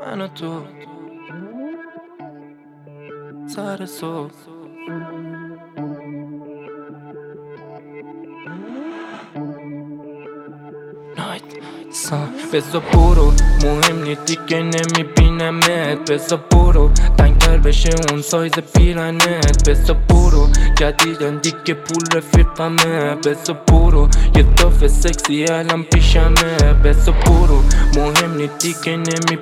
من و تو سر صبح نایت سان بزا برو مهم نی دیگه نمیبینمت بزا برو تنگتر بشه اون سایز پیرنت بزا برو جدیدن دیگه پول رفیقمه بزا برو یه دافه سکسی الان پیشمه بزا برو مهم نی دیگه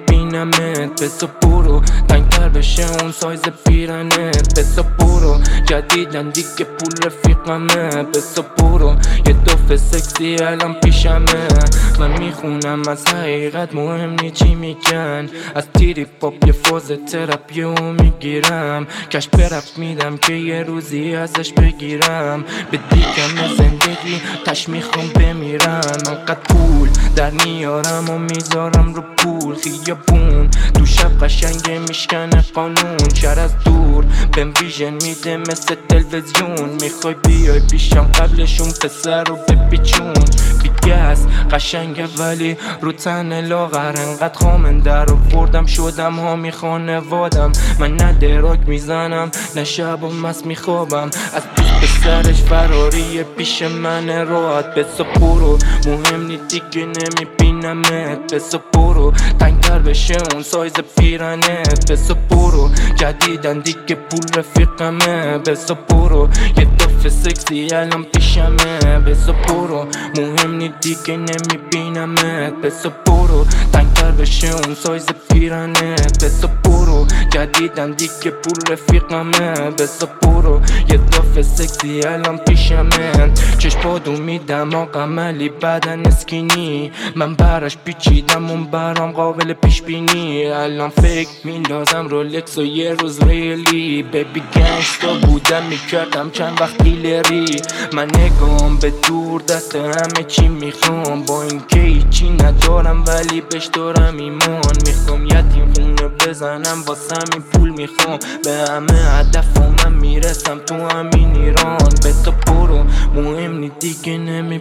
نمیبینمت بزا برو تنگتر بشه اون سایز پیرنت بزا برو جدیدن دیگه پول رفیقمه بزا برو یه دافه سکسی الان پیشمه من میخونم از حقیقت مهم نی چی میگن از تیری پاپ یه فاز تراپیو میگیرم کش برفت میدم که یه روزی ازش بگیرم به دیگم زندگی تش میخوام بمیرم انقدر پول در میارم و میذارم رو پول خیابون دو شب قشنگه میشکنه قانون شهر از دور بهم ویژن میده مثل تلویزیون میخوای بیای پیشم قبلشون پسر رو بپیچون بیگست قشنگه ولی رو تن لاغر انقدر خامنده رو بردم شدم حامی خانوادم من نه دراک میزنم نه شب و مست میخوابم از دوست به سرش فراری پیش من راحت بسا برو مهم نی دیگه نمیبینمت بسا برو تنگتر بشه اون سایز پیرنت بسا برو جدیدن دیگه پول رفیقمه بسا برو یه دافه سکسی الان پیشمه بسا برو مهم نی دیگه نمیبینمت بسا برو تنگتر بشه اون سایز پیرنت بسا برو جدیدن دیگه پول رفیقمه بسا برو یه دافه سکسی الان پیشمه چشپادو میدم آقا علی بدن اسکینی من براش پیچیدم اون برام قابل پیش بینی الان فکر میندازم رولکس و یه روز ریلی ببی گنگستا بودم میکردم چند وقت دیلری من نگام به دور دست همه چی میخوام با اینکه هیچی ندارم ولی بهش دارم ایمان میخوام یتیم خونه بزنم واسه همین پول میخوام به همه هدفم میرسم تو همین ایران بسا برو مهم نی دیگه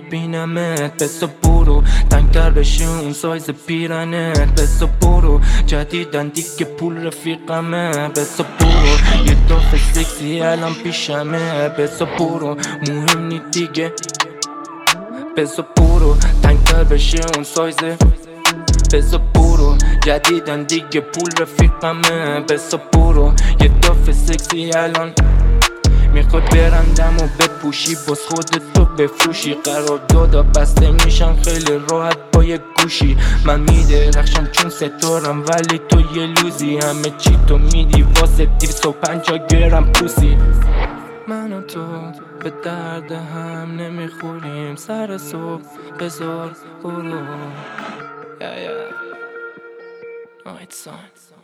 نمیبینمت بسا برو تنگتر بشه اون سایز پیرنت بسا برو جدیدن دیگه پول رفیقمه بسا برو یه دافه سکسی الان پیشمه بسا برو مهم نی دیگه بسا برو تنگتر بشه اون سایز بسا برو جدیدن دیگه پول رفیقمه بسا برو یه دافه سکسی الان میخواد برندم و بپوشی باز خودتو بفروشی قرار دادا بسته میشن خیلی راحت با یه گوشی من میدرخشم چون ستارم ولی تو یه لوزی همه چی تو میدی واسه 250 گرم پوسی من و تو به درد هم نمیخوریم سر صبح بذار برو Night sun